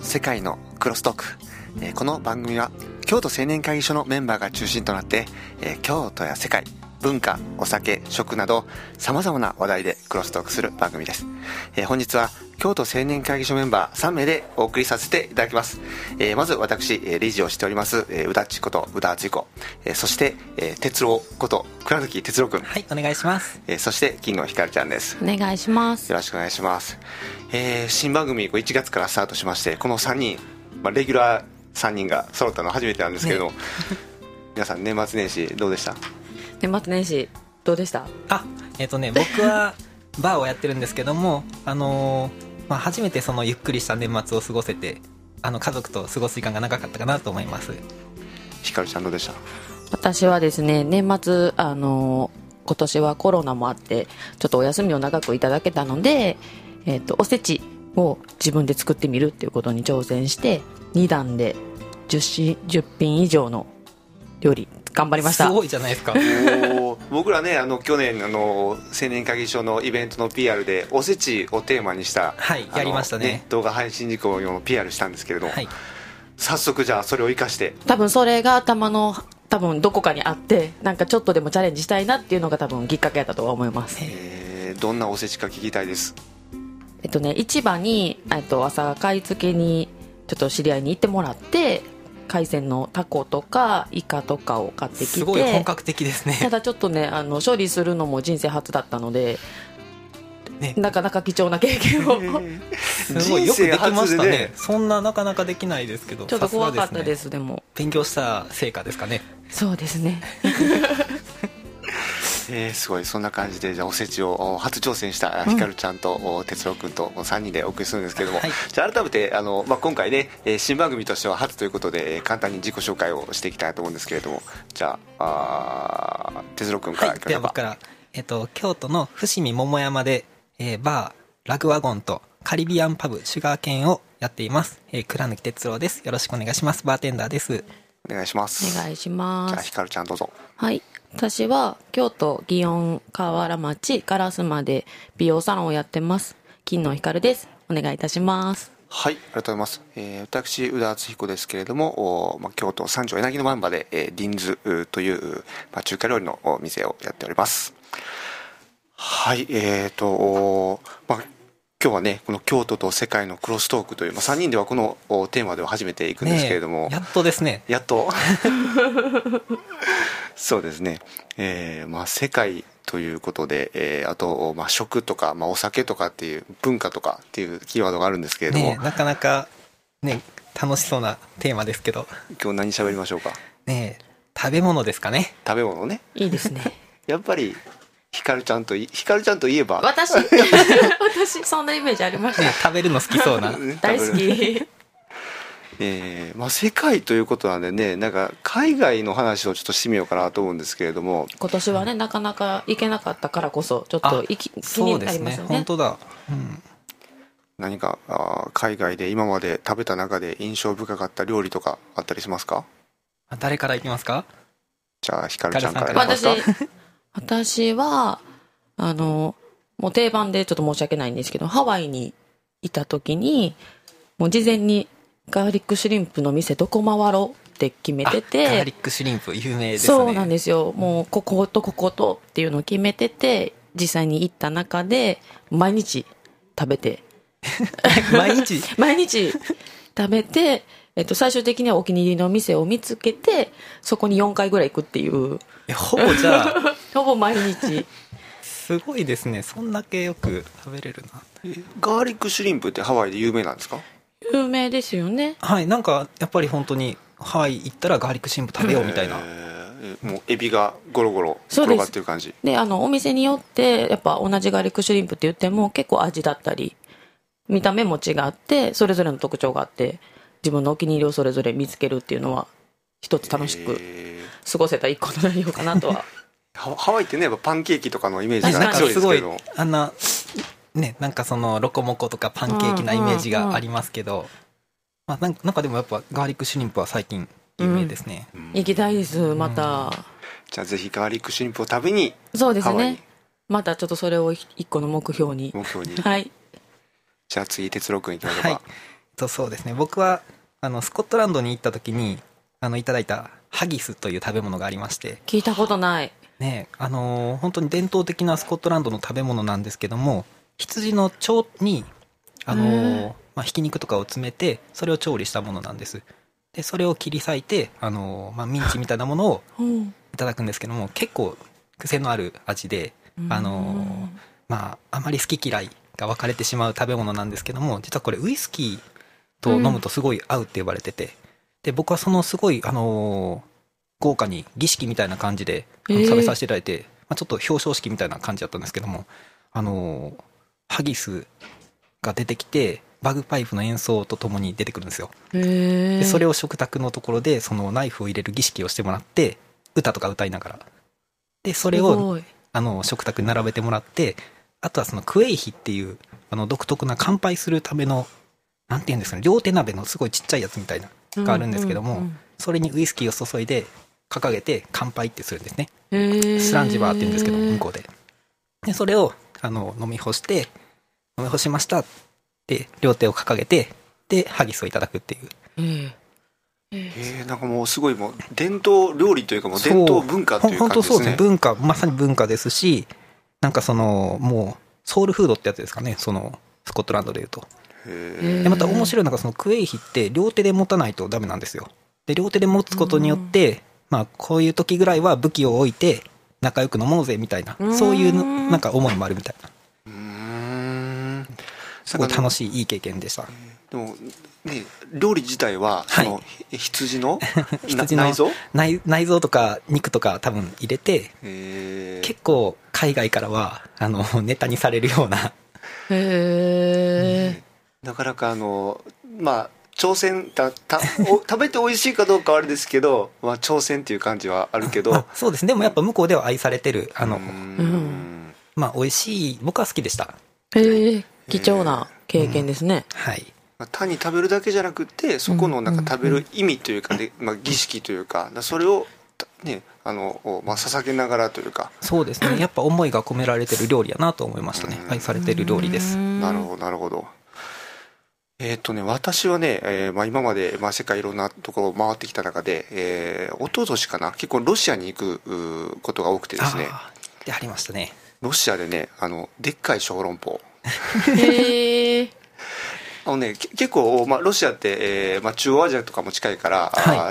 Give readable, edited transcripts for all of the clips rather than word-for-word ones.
世界のクロストーク。この番組は京都青年会議所のメンバーが中心となって、京都や世界、文化、お酒、食など様々な話題でクロストークする番組です。本日は京都青年会議所メンバー3名でお送りさせていただきます。まず私、理事をしております宇田っちこと宇田敦彦、そして哲郎こと倉貫哲郎君。 はい、お願いします。 そして金野ひかるちゃんです。 お願いします。 よろしくお願いします。新番組1月からスタートしまして、この3人、レギュラー3人が揃ったのは初めてなんですけれども、皆さん年末年始どうでした？ 年末年始どうでした？ 僕はバーをやってるんですけども、初めてそのゆっくりした年末を過ごせて、家族と過ごす時間が長かったかなと思います。 ひかるちゃんどうでした？ 私はですね、年末今年はコロナもあってちょっとお休みを長くいただけたので、おせちを自分で作ってみるっていうことに挑戦して、2段で10品以上の料理頑張りました。 すごいじゃないですか。 僕らね、去年青年会議所のイベントの PR でおせちをテーマにした、 はい、やりましたね。 動画配信事項の PR したんですけれども、 はい、 早速じゃあそれを生かして、 多分それが頭のどこかにあって、なんかちょっとでもチャレンジしたいなっていうのが多分きっかけだったとは思います。 どんなおせちか聞きたいです。 市場に朝買い付けにちょっと知り合いに行ってもらって、海鮮のタコとかイカとかを買ってきて、 すごい本格的ですね。 ただちょっとね、処理するのも人生初だったので、なかなか貴重な経験をすごいよくできましたね。そんななかなかできないですけど、 ちょっと怖かったです。でも勉強した成果ですかね。 そうですね。 すごい。そんな感じで、じゃあおせちを初挑戦したひかるちゃんと哲郎君と3人でお送りするんですけども、はい、じゃあ改めて今回ね、新番組としては初ということで、簡単に自己紹介をしていきたいと思うんですけれども、じゃあ哲郎君からいかがですか？ では僕から、京都の伏見桃山で、バーラグワゴンとカリビアンパブシュガーケンをやっています。倉貫哲郎です。よろしくお願いします。バーテンダーです。 お願いします。 お願いします。 じゃあひかるちゃんどうぞ。 はい、私は京都祇園河原町烏丸で美容サロンをやってます。金野ひかるです。お願いいたします。 はい、ありがとうございます。私宇田敦彦ですけれども、京都三条柳の番場で、リンズという、中華料理のお店をやっております。はい、今日はね、この京都と世界のクロストークという、3人ではこのテーマでは初めていくんですけれども、 やっとですね。 やっとそうですね、世界ということで、あと、食とか、お酒とかっていう文化とかっていうキーワードがあるんですけれども、 なかなかね楽しそうなテーマですけど、 今日何喋りましょうか。 食べ物ですかね。 食べ物ね。 いいですね。 やっぱりひかるちゃんといえば私そんなイメージありました。 食べるの好きそうな大好き。 世界ということなんでね、なんか海外の話をちょっとしてみようかなと思うんですけれども、 今年はね、なかなか行けなかったからこそちょっと気になりますよね。 本当だ、 何か海外で今まで食べた中で印象深かった料理とかあったりしますか？ 誰からいきますか？ じゃあひかるちゃんからいきますか？ 私はもう定番でちょっと申し訳ないんですけど、ハワイにいた時にもう事前にガーリックシュリンプの店どこ回ろうって決めてて、 ガーリックシュリンプ有名ですね。 そうなんですよ。もうこことこことっていうのを決めてて、実際に行った中で毎日食べて毎日食べて、最終的にはお気に入りの店を見つけて、そこに4回ぐらい行くっていう。 ほぼじゃあほぼ毎日。 すごいですね。そんだけよく食べれるな。 ガーリックシュリンプってハワイで有名なんですか？ 有名ですよね。 はい、なんかやっぱり本当にハワイ行ったらガーリックシュリンプ食べようみたいな、 もうエビがゴロゴロ転がってる感じで、お店によってやっぱ同じガーリックシュリンプって言っても結構味だったり見た目も違って、それぞれの特徴があって、自分のお気に入りをそれぞれ見つけるっていうのは一つ楽しく過ごせた一個の内容かなとは。 ハワイってね、やっぱパンケーキとかのイメージが強いですけど、 なんかそのロコモコとかパンケーキなイメージがありますけど、なんかでもやっぱガーリックシュリンプは最近有名ですね。 行きたいです、また。 じゃあぜひガーリックシュリンプを食べに。 そうですね、またちょっとそれを一個の目標に。 はい。 はい。 じゃあ次哲郎君いきましょうか。 はい、 そうですね、僕はスコットランドに行った時にいただいたハギスという食べ物がありまして、 聞いたことない。 ね、本当に伝統的なスコットランドの食べ物なんですけども、羊の腸にひき肉とかを詰めてそれを調理したものなんです。でそれを切り裂いてミンチみたいなものをいただくんですけども、結構癖のある味であまり好き嫌いが分かれてしまう食べ物なんですけども、実はこれウイスキーと飲むとすごい合うって言われてて、で僕はそのすごい豪華に儀式みたいな感じで食べさせていただいて、ちょっと表彰式みたいな感じだったんですけども、ハギスが出てきてバグパイプの演奏とともに出てくるんですよ。でそれを食卓のところでそのナイフを入れる儀式をしてもらって、歌とか歌いながら、でそれを食卓に並べてもらって、あとはそのクエイヒっていう独特な乾杯するためのなんていうんですかね、両手鍋のすごいちっちゃいやつみたいながあるんですけども、それにウイスキーを注いで掲げて乾杯ってするんですね。スランジバーって言うんですけど向こうでそれを飲み干しましたって両手を掲げて、でハギスをいただくっていう。 なんかもうすごいもう伝統料理というかもう伝統文化という感じですね。 本当そうですね、文化、まさに文化ですし、なんかもうソウルフードってやつですかね、そのスコットランドでいうと。でまた面白いのがそのクエイヒって両手で持たないとダメなんですよ。で両手で持つことによって、こういう時ぐらいは武器を置いて仲良く飲もうぜみたいな、そういうなんか思いもあるみたいな。すごい楽しいいい経験でした。 でもね、料理自体はその羊の内臓とか肉とか多分入れて、結構海外からはネタにされるような。 なかなか挑戦食べて美味しいかどうかはあれですけど、挑戦っていう感じはあるけどそうですね。でもやっぱ向こうでは愛されてる美味しい、僕は好きでした。 貴重な経験ですね。 はい。 単に食べるだけじゃなくて、そこのなんか食べる意味というかね、儀式というか、それをね捧げながらというか。 そうですね、やっぱ思いが込められてる料理やなと思いましたね。愛されてる料理です。 なるほどなるほど。私はね、今まで、世界いろんなところを回ってきた中で、一昨年かな、結構ロシアに行くことが多くてですね。 でありましたね。 ロシアでね、でっかい小籠包結構、ロシアって、中央アジアとかも近いから、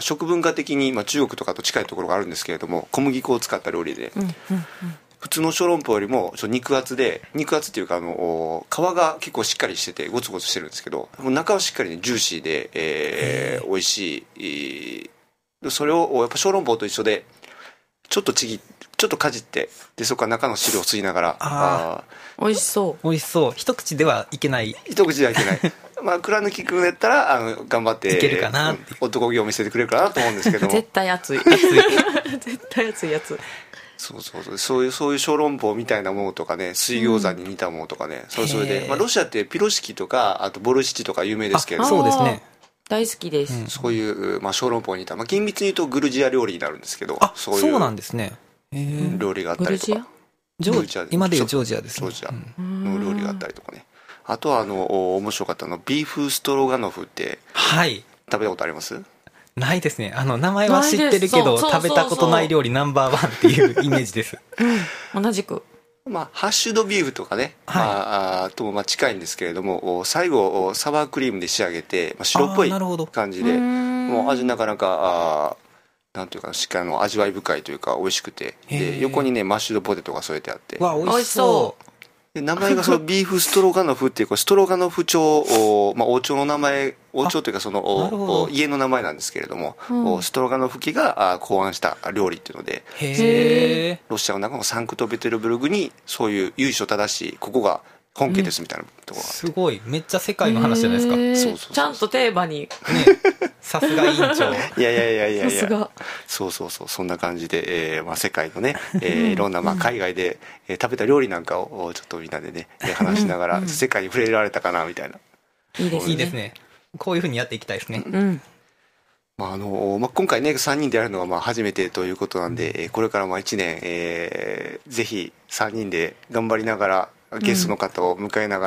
食文化的に、中国とかと近いところがあるんですけれども、小麦粉を使った料理で、普通の小籠包よりも肉厚っていうか皮が結構しっかりしててゴツゴツしてるんですけど、中はしっかりねジューシーで、美味しい。それをやっぱ小籠包と一緒でちょっとかじって、でそこから中の汁を吸いながら、 美味しそう一口ではいけない倉貫君やったら頑張っていけるかな、 男気を見せてくれるかなと思うんですけども絶対熱い絶対熱いやつ。 そういう小籠包みたいなものとかね、水餃子に似たものとかね、それで、ロシアってピロシキとかあとボルシチとか有名ですけど、 そうですね、 大好きです。 そういう、小籠包に似た、厳密に言うとグルジア料理になるんですけど、 そうなんですね。 料理があったりとか、 今でいうジョージアですね。 ジョージアの料理があったりとかね。あとは面白かったビーフストロガノフって食べたことあります？ ないですね。名前は知ってるけど食べたことない料理ナンバーワンっていうイメージです。 同じくハッシュドビーフとかね、とも近いんですけれども、最後サワークリームで仕上げて、白っぽい感じで、もう味なかなかなんていうかしっかり味わい深いというか美味しくて、で横にねマッシュドポテトが添えてあって、 わ美味しそう。 で名前がそのビーフストロガノフっていうストロガノフ朝、王朝の名前、王朝というかその家の名前なんですけれども、ストロガノフ家が考案した料理っていうので、ロシアの中のサンクトペテルブルクにそういう由緒正しいここが本家ですみたいなところが、 すごいめっちゃ世界の話じゃないですか。 そうちゃんとテーマにさすが委員長。 いやさすが。 そうそんな感じで、世界のね、いろんな海外で食べた料理なんかをちょっとみんなでね話しながら世界に触れられたかなみたいな。 いいですね。 こういう風にやっていきたいですね。 今回ね3人でやるのが初めてということなんで、これから1年、ぜひ3人で頑張りながらゲストの方を迎えながら、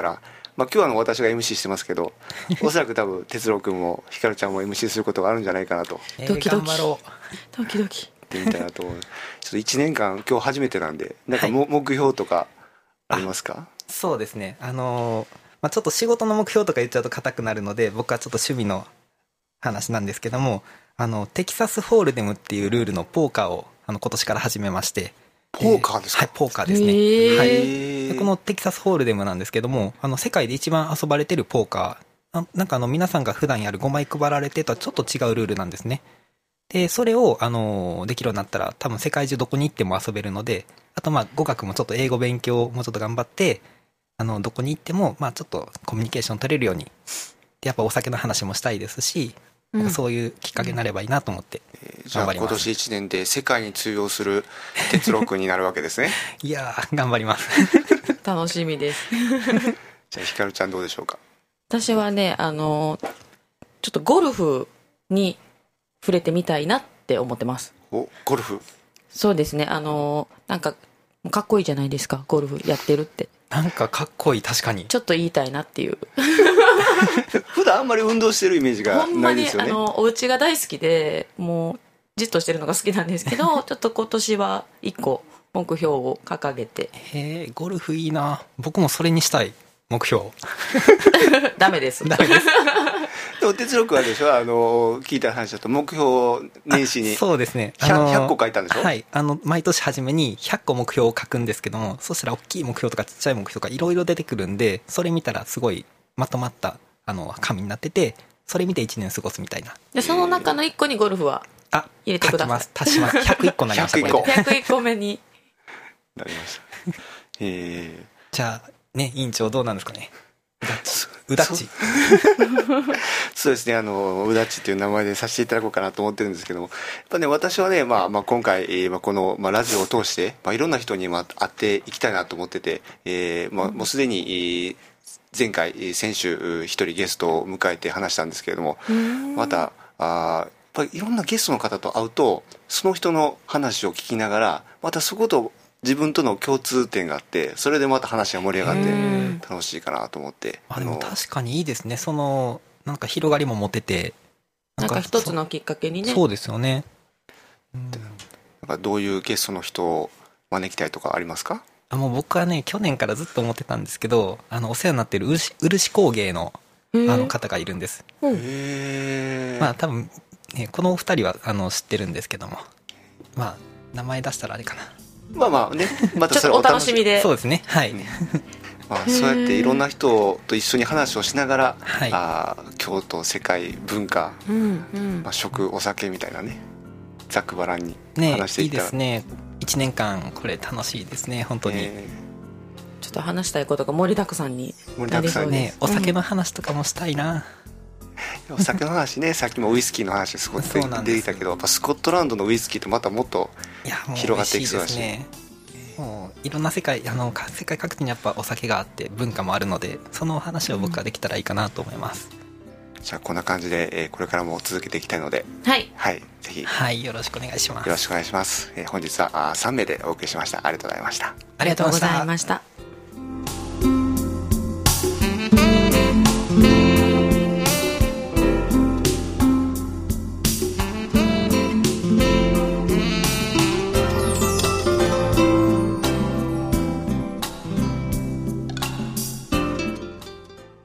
まあ、今日は私が MC してますけどおそらく多分哲郎君もひかるちゃんも MC することがあるんじゃないかなとドキドキ頑張ろドキドキ。 ってみたいなと思うちょっと1年間今日初めてなんでなんか目標とかありますか？ う。そうですね。まあ、ちょっと仕事の目標とか言っちゃうと硬くなるので、僕はちょっと趣味の話なんですけども、テキサスホールデムっていうルールのポーカーを今年から始めまして。 ポーカーですか？ はい、ポーカーですね。 へーはい。でこのテキサスホールデムなんですけども、世界で一番遊ばれてるポーカー、なんか皆さんが普段やる5枚配られてとはちょっと違うルールなんですね。で、それを、できるようになったら、多分世界中どこに行っても遊べるので、あとまあ語学もちょっと英語勉強もうちょっと頑張って、どこに行っても、まあちょっとコミュニケーション取れるように。で、やっぱお酒の話もしたいですし、なんかそういうきっかけになればいいなと思ってじゃあ今年1年で世界に通用する哲郎君になるわけですねいやー、頑張ります。 楽しみです。 じゃあひかるちゃんどうでしょうか？ 私はね、ちょっとゴルフに触れてみたいなって思ってます。 お、ゴルフ。 そうですね。なんか、かっこいいじゃないですか、ゴルフやってるって。 なんかかっこいい、確かに。 ちょっと言いたいなっていう。 普段あんまり運動してるイメージがほんまに、 ないですよね。 お家が大好きで、もう、じっとしてるのが好きなんですけど、ちょっと今年は一個目標を掲げて。 へえ、ゴルフいいな。僕もそれにしたい、目標。 ダメです。 ダメです。 でも哲郎君はでしょ、聞いた話だと目標を年始にそうですね。 100個書いたんでしょ？ はい。毎年初めに100個目標を書くんですけども、そしたら大きい目標とかちっちゃい目標とかいろいろ出てくるんで、それ見たらすごいまとまった紙になってて、それ見て1年過ごすみたいな。 で、その中の一個にゴルフはあ、 入れてください。 書きます。足します。101個になりました。 101個これで 101個目に。 なりました。 じゃあね、委員長どうなんですかね。うだっち。 そうですね、うだっちっていう名前でさせていただこうかなと思ってるんですけども、やっぱね、私はね、まあ今回、この、ラジオを通して、いろんな人に会っていきたいなと思ってて、もうすでに、前回、先週、一人ゲストを迎えて話したんですけれども、また、やっぱりいろんなゲストの方と会うと、その人の話を聞きながら、またそこと自分との共通点があって、それでまた話が盛り上がって楽しいかなと思って。 でも確かにいいですね。なんか広がりも持てて、 なんか一つのきっかけにね。 そうですよね。 なんかどういうゲストの人を招きたいとかありますか？ もう僕はね、去年からずっと思ってたんですけど、お世話になってる漆工芸の方がいるんです。 へー。 まあ多分、ね、このお二人は知ってるんですけども、まあ名前出したらあれかな。 まあまあね、またちょっとお楽しみで。 そうですね。はい。 まあ、そうやっていろんな人と一緒に話をしながら、 はい京都、世界、文化、食、お酒みたいなね、ざっくばらんに話していったら、 いいですね。1年間これ楽しいですね、本当に。 ちょっと話したいことが盛りだくさんになりそうですね。お酒の話とかもしたいな。 お酒の話ね、さっきもウイスキーの話すごい出てきたけど、やっぱスコットランドのウイスキーってまたもっと広がっていきそうだし、 もういろんな世界各地にやっぱお酒があって文化もあるので、その話を僕はできたらいいかなと思います。 じゃあこんな感じで、これからも続けていきたいので、 はい、 ぜひ、 よろしくお願いします。 よろしくお願いします。本日は3名でお送りしました。ありがとうございました。 ありがとうございました。